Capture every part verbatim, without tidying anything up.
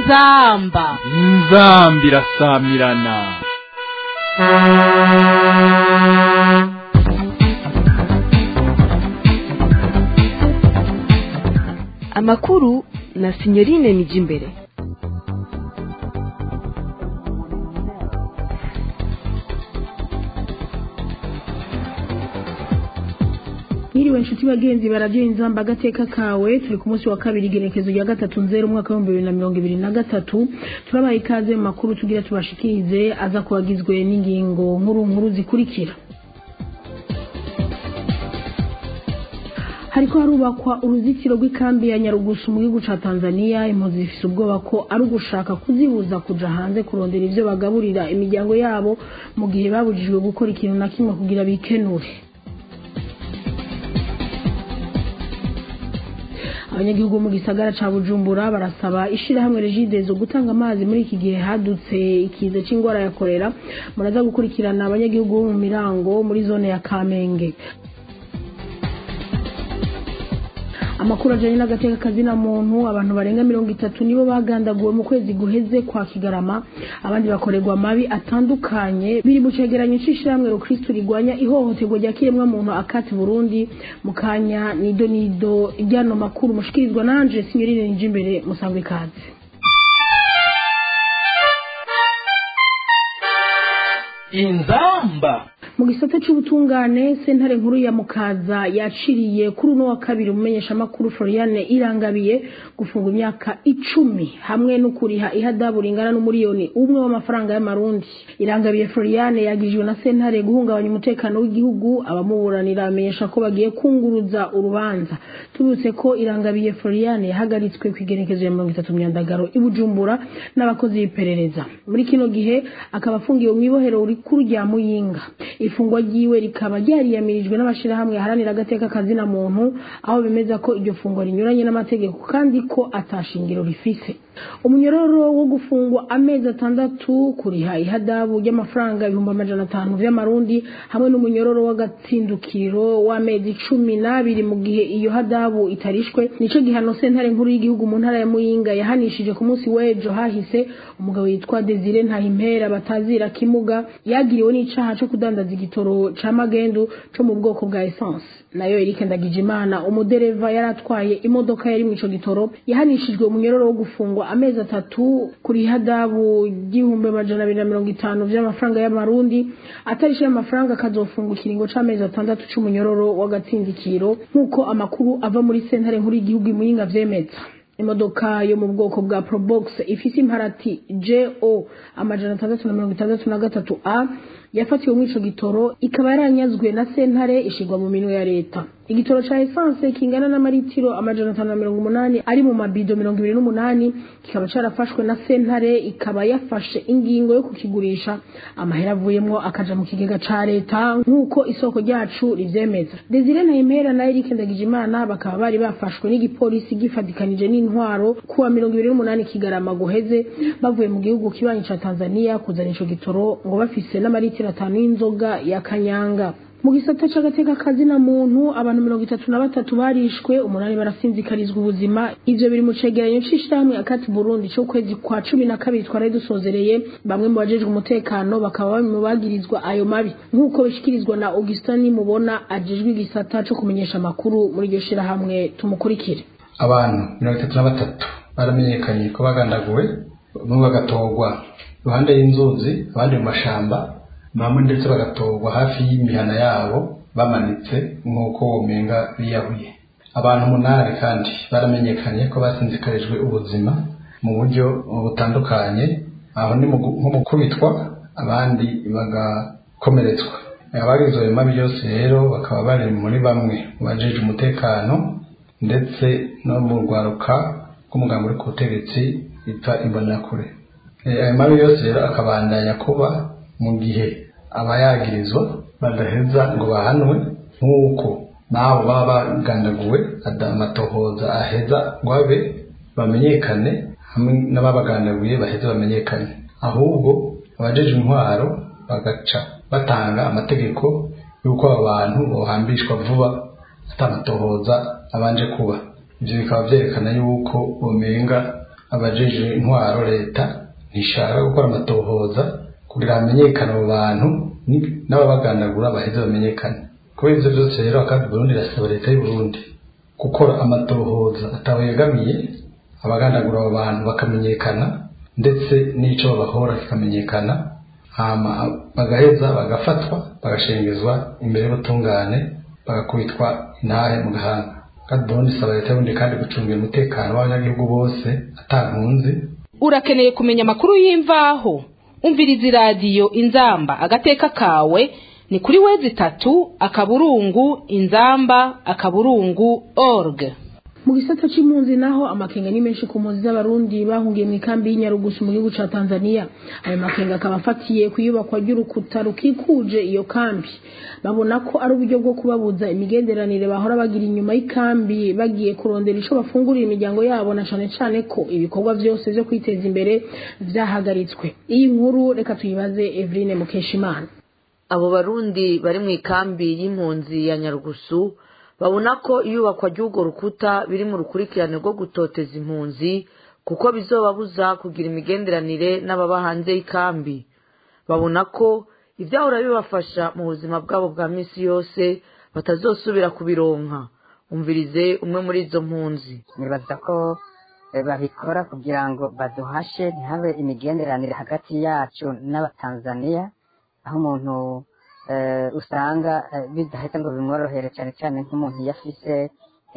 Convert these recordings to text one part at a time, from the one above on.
inzamba inzamba irasamirana. Amakuru na Signorine Nijimbere. Niriwe nshuti bagenzi baradiyo inzamba agateka kawe, turi ku munsi wa kabiri igenekezo rya gatatu nzero umwaka wa bibiri na mirongo ibiri na gatatu. Turabaha ikaze mu makuru tugira tubashikirize aza kubagizwe n'ingingo nkuru nkuru zikurikira. Hariko harubakwa uruzitiro rw'ikambi ya Nyarugusu mu gihugu ca Tanzania. Impunzi zifise ubwoba ko ari ugushaka kuzibuza kuja hanze kurondera ivyo bagaburira imiryango yabo mu gihe babujijwe gukora ikintu na kimwe kugira bikenure. Abanyagihugu mu gisagara ca Bujumbura barasaba ishirahamwe Regidezo gutanga amazi muri iki gihe hadutse ikiza c'ingwara ya kolera. Muraza gukurikirana abanyagihugu mu Mirango muri zone ya Kamenge. Amakuru ajanye n'agateka kazina muntu, abantu barenga mirongo itatu nibo bagandaguwe mu kwezi guheze kwa Kigarama, abandi bakorerwa mabi atandukanye biri mu cegeranyo c'ishirahamwe Rukristo rigwanya ihohoterwa rya kiremwa muntu akati Burundi. Mukanya nido nido iryano makuru mushikirizwa nanje Signorine Nijimbere. Musangwe kazi. inzamba Mu gisata c'ubutungane, sentare nkuru ya Mukaza yaciriye kuri uno wa kabiri umumenyesha makuru Floriane Irangabiye gufunga imyaka icumi hamwe no kuriha ihadabu ringana n'umuriyoni umwe w'amafaranga y'amarundi. Irangabiye Floriane yagijwe na sentare guhungabanya umutekano w'igihugu. Abamuburanira amenyesha ko bagiye kunguruza urubanza. Tubutse ko Irangabiye Floriane yahagaritswe kwigenekezo ya mirongo itatu Myandagaro i Bujumbura n'abakozi b'iperereza. Muri kino gihe akaba afungiwe mu ibohero rikuru rya Muyinga. Ifungwa ryiwe rikaba ryariyamirijwe n'abashirahamwe haranira agateka kazina muntu, aho bemeza ko iryo fungwa rinyuranye n'amategeko kandi ko atashingiro rifise. Umunyororo wo gufungwa amezi atandatu, kuriha ihadabu y'amafaranga ibihumbi amajana atanu vy'amarundi hamwe n'umunyororo w'agatsindukiro w'amezi cumi n'abiri mu gihe iyo hadabu itarishwe, nico gihano sentare nkuru y'igihugu mu ntara ya Muyinga yahanishije ku munsi w'ejo hahise umugabo yitwa Desire Ntahimpera batazira Kimuga, yagiriwe n'icaha cyo kudandaza igitoro ca magendu cyo mu bwoko bwa essence. Nayo Eric Ndagijimana umudereva yaratwaye imodoka yari mu ico gitoro yahanishijwe umunyororo wo gufungwa amezi atatu kuri hadabu y'ibihumbi amajana abiri na mirongo itanu vy'amafaranga y'amarundi, atarishe amafaranga akazofunga ikiringo c'amezi atandatu c'umunyororo w'agatsindikiro nk'uko amakuru ava muri sentare nkuru y'igihugu Muyinga vyemeza. Imodoka yo mu bwoko bwa Probox ifise imparati J O amajana atandatu na mirongo itandatu na gatatu A yafatiwe mu ico gitoro ikaba yaranyazwe na sentare ishigwa mu minwe ya leta. Igitoro ca essence kingana n'amaritiro amajana atanu na mirongo umunani ari mu mabido mirongo ibiri n'umunani kikaba carafashwe na sentare ikaba yafashe ingingo yo kukigurisha, amahera avuyemwo akaja mu kigega ca leta nk'uko isoko ryacu rivyemeza. Desire Ntahimpera na Eric Ndagijimana bakaba bari bafashwe n'igipolisi gifadikanije n'intwaro kuwa mirongo ibiri n'umunani Kigarama guheze bavuye mu gihugu kibanyi ca Tanzania kuzana ico gitoro ngo bafise n'amaritiro atanu y'inzoga ya Kanyanga. Mu gisata c'agateka kazina muntu, abantu mirongo itatu na batatu barishwe, umunani barasinzikarizwa ubuzima. Ivyo biri mu cegeranyo c'ishirahamwe akati Burundi cyo kwezi kwa cumi na kabiri twari dusozereye. Bamwe mu bajejwe umutekano bakaba bari mu bagirizwa ayo mabi nk'uko bishikirizwa na Augustin Mubona ajejwe igisata cyo kumenyesha amakuru muri iryo shirahamwe. Tumukurikire. Abantu mirongo itatu na batatu baramenyekanye ko bagandaguwe, bamwe bagatogwa ruhande y'inzuzi, abandi mu mashamba, bamwe ndetse bagatogwa hafi y'imihana yabo bamanitse nk'uko womenga biyahuye. Abantu umunani kandi baramenyekanye ko basinzikarijwe ubuzima mu buryo butandukanye, aho ni nko mu kubitwa abandi bagakomeretswa. Abagize ayo mabi yose rero bakaba bari muri bamwe mu bajeje umutekano ndetse no mu rwaruka rw'umugambi uri ku butegetsi bita Imbonerakure. Ayo mabi yose rero akabandanya kuba mu gihe abayagirizwa badaheza ngo bahanwe nk'uko nabo baba bagandaguwe amatohoza aheza ngo abe bamenyekane hamwe n'ababagandaguye baheze bamenyekane, ahubwo abajeje intwaro bagaca batanga amategeko y'uko abantu bohambishwa vuba atamatohoza abanje kuba. Ibyo bikaba byerekana yuko umenga abajeje intwaro leta ntishaka gukora amatohoza kugira hamenyekane abo bantu n'ababagandagura baheze bamenyekane. Kubera ivyo vyose rero akabi Burundi irasaba leta y'u Burundi gukora amatohoza atawegamiye, abagandagura abo bantu bakamenyekana ndetse n'ico babahora kikamenyekana, hama bagaheza bagafatwa bagashengezwa imbere y'ubutungane bagakubitwa intahe mu gahanga. Kandi Burundi isaba leta y'ubundi kandi gucungira umutekano w'abanyagihugu bose atankunzi. Urakeneye kumenya amakuru y'imvaho? Umviriza iradiyo Inzamba agateka kawe ni kuri wezi tatu akaburungu inzamba akaburungu org. Mu gisata c'impunzi naho amakenga ni menshi ku mpunzi z'abarundi bahungiye mu ikambi y'Inyarugusu mu gihugu ca Tanzania. Ayo makenga akaba afatiye kuyubakwa ry'urukuta rukikuje iyo kambi. Babona ko ari uburyo bwo kubabuza imigenderanire bahora bagira inyuma y'ikambi bagiye kurondera ico bafungurira imiryango yabo, na cane cane ko ibikorwa vyose vyo kwiteza imbere vyahagaritswe. Iyi nkuru reka tuyibaze Eveline Mukeshimana. Abo barundi bari mu ikambi y'impunzi ya Nyarugusu babona ko iyubakwa ry'urwo rukuta biri mu rukurikirane rwo gutoteza impunzi kuko bizobabuza kugira imigenderanire n'ababa hanze y'ikambi. Babona ko ivyahora bibafasha mu buzima bwabo bwa misi yose batazosubira kubironka. Umvirize umwe muri izo mpunzi. Nibaza ko babikora kugira ngo baduhashe ntihabe imigenderanire hagati yacu n'abatanzania, aho umuntu usanga bidahita ngo bimworohere cyane cyane nk'umuntu yafise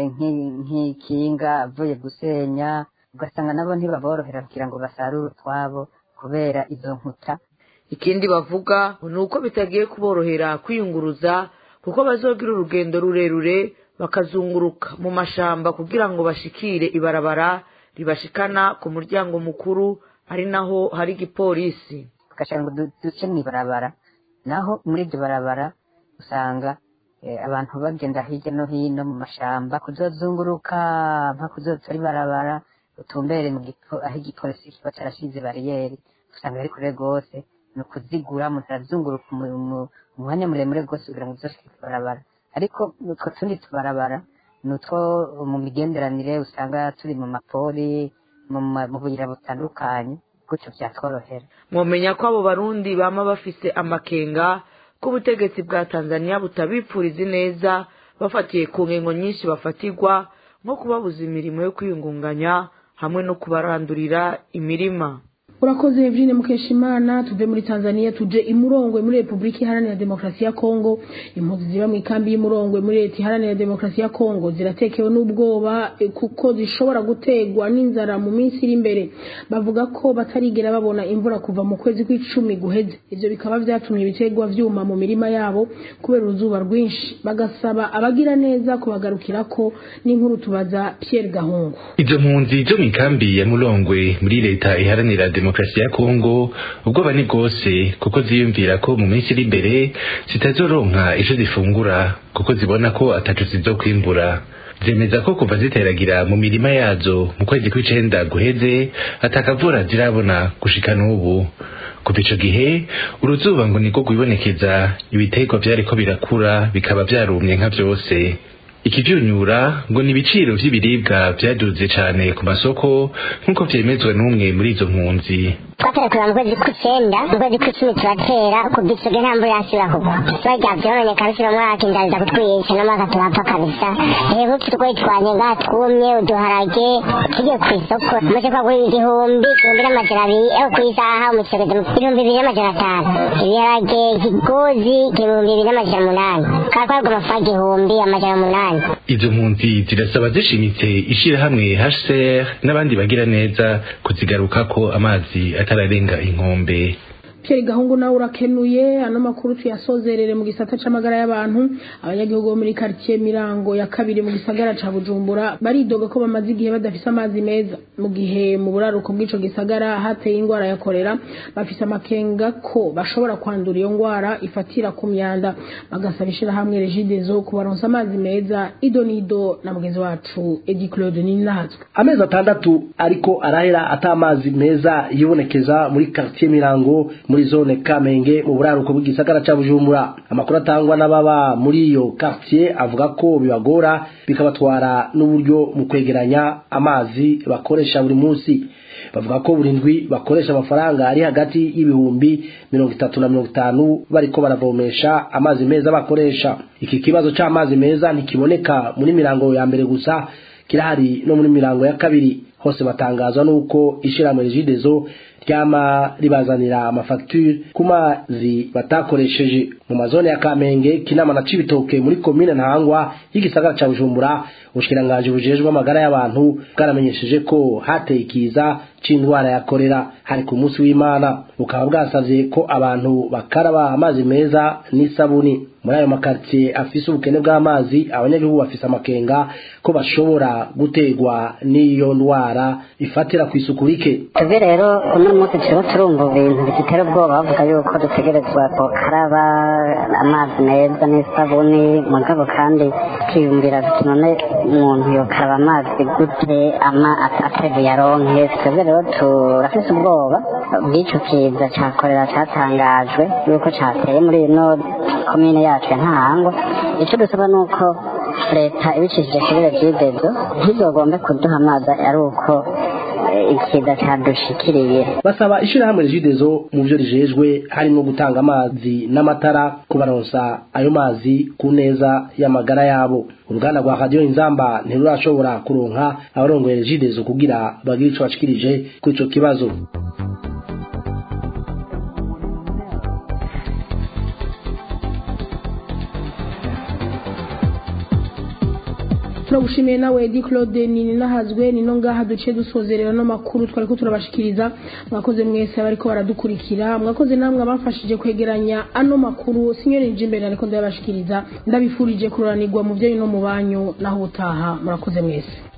nk'ikinga avuye gusenya, ugasanga nabo ntibaborohera kugira ngo basarure utwabo kubera izo nkuta. Ikindi bavuga ni uko bitagiye kuborohera kwiyunguruza kuko bazogira urugendo rurerure bakazunguruka mu mashamba kugira ngo bashikire ibarabara ribashikana ku muryango mukuru ari naho hari igipolisi. Tukashaka ngo duce mw'ibarabara, naho muri iryo barabara usanga abantu bagenda hirya no hino mu mashamba kuzozunguruka mpaka kuzotora ibarabara utumbere mu aho igipolisi kiba carashize bariyeri. Usanga ari kure rwose, ni ukuzigura umuntu arazunguruka mu mwanya muremure rwose kugira ngo uzoshike ibarabara. Ariko utwo tundi tubarabara ni utwo mu migenderanire usanga turi mu mapori mu buyira butandukanye, gutyo vyatworohera. Mwomenya ko abo barundi bama bafise amakenga ko ubutegetsi bwa Tanzania butabipfuriza neza bafatiye ku ngengo nyinshi bafatirwa nko kubabuza imirimo yo kwiyungunganya hamwe no kubarandurira imirima. Urakoze Eveline Mukeshimana. Tuve muri Tanzania tuje imurongwe muri Republika Iharanira Demokarasi ya Kongo. Impunzi ziba mu ikambi y'imurongwe muri Leta Iharanira Demokarasi ya Kongo ziratekewe n'ubwoba kuko zishobora gutegwa n'inzara mu minsi iri imbere. Bavuga ko batarigera babona imvura kuva mu kwezi kw'icumi guheze. Ivyo bikaba vyatumye ibitegwa vyuma mu mirima yabo kubera uruzuba rwinshi. Bagasaba abagira neza kubagarukirako. N'inkuru tubaza Pierre Gahungu. Izo mpunzi zo mu ikambi ya Murongwe muri Leta Iharanira Demokarasi ya Kongo ubwoba ni bwose kuko ziyumvira ko mu minsi iri imbere zitazoronka ico zifungura kuko zibona ko ataco zizokwimbura. Zemeza ko kuva ziteragira mu mirima yazo mu kwezi kw'icenda guheze atakavura zirabona gushika n'ubu. Kuva ico gihe uruzuba ngo niko gwibonekeza, ibiterwa vyariko birakura bikaba vyarumye nka vyose. Ikivyunyura ngo ni ibiciro vy'ibiribwa vyaduze cane ku masoko nkuko vyemezwa n'umwe muri izo mpunzi. Twaterekura mu kwezi kw'icenda, mu kwezi kw'icumi turatera kugisoge nta mvura yasubira kugwa. Twagira vyononeka bishira muri akindariza kutwica n'amaka turapfa kabisa. Rero tutwoye twanye ngaha twumye uduharage tugiye kw'isoko maze kwagura igihumbi igihumbi n'amajana abiri aho kw'isaha umucegede ibihumbi bibiri n'amajana atanu. Ibiharage ikigozi igihumbi bibiri n'amajana umunani kakwagwa amafaranga igihumbi amajana umunani. Izo mpunzi zirasaba zishimitse ishirahamwe H C R n'abandi bagira neza kuzigarukako amazi atararenga inkombe. Pierre Gahungu nawe urakenuye. Ano makuru tuyasozerere mu gisata c'amagara y'abantu. Abanyagihugu bo muri quartier Mirango ya kabiri mu gisagara ca Bujumbura baridoga ko bamaze igihe badafise amazi meza, mu gihe mu buraruko bw'ico gisagara hateye ingwara ya kolera. Bafise amakenga ko bashobora kwandura iyo ngwara ifatira ku myanda. Bagasaba ishirahamwe Regideso kubaronsa amazi meza. Idonido na mugenzi wacu Edi Claude Ninazwe. Amezi atandatu ariko arahera ata amazi meza yibonekeza muri quartier Mirango muri zone Kamenge mu buraruko bw'igisagara ca Bujumbura. Amakuru atangwa n'ababa muri iyo quartier avuga ko bibagora bikabatwara n'uburyo mu kwegeranya amazi bakoresha buri munsi. Bavuga ko burindwi bakoresha amafaranga ari hagati y'ibihumbi mirongo itatu na mirongo itanu bariko baravomesha amazi meza bakoresha. Iki kibazo c'amazi meza ntikiboneka muri mirango ya mbere gusa, kirahari no muri mirango ya kabiri. Hose batangazwa nuko ishirahamwe Regideso ryama ribazanira amafacture ku mazi batakoresheje. Mu mazone ya Kamenge, Kinama na Cibitoke muri komine Ntahangwa y'igisagara ca Bujumbura, ubushikiranganje bujejwe amagara y'abantu bwaramenyesheje ko hateye ikiza c'indwara ya kolera hari ku munsi w'Imana, bukaba bwasavye ko abantu bakaraba amazi meza n'isabuni. Muri ayo makartie afise ubukene bw'amazi, abanyagihugu bafise amakenga ko bashobora gutegwa n'iyo ndwara ifatira ku isuku rike. Twebwe rero uno munsi turimo turumva ibintu bidutera ubwoba, bavuga yuko dutegerezwa gukaraba amazi meza n'isabuni, mugabo kandi twiyumvira none umuntu yokaraba amazi gute ama atari yaronke. Twebwe rero turafise ubwoba bw'ico kiza ca kolera catangajwe yuko cateye muri ino komine yacu ya Ntahangwa. Ico dusaba nuko leta ibicishije kuri Regideso ntizogombe kuduha amazi ari uko ikiza cadushikiriye. Basaba ishirahamwe Regideso mu byo rijejwe harimo gutanga amazi n'amatara kubaronsa ayo mazi ku neza y'amagara yabo. Uruganda rwa Radio Inzamba ntirurashobora kuronka abarongoye Regideso kugira bagire ico bashikirije kuri ico kibazo. turagushimiye nawe Edi Claude nini nahazwe nino ngaha duce dusozerera no makuru twari ko turabashikiriza. Mwakoze mwese bariko baradukurikira, mwakoze namwe abafashije kwegeranya ano makuru. Sinyoni Njimbere ariko ndabashikiriza, ndabifurije kuranirwa mu byo no mu banyu naho utaha. Murakoze mwese.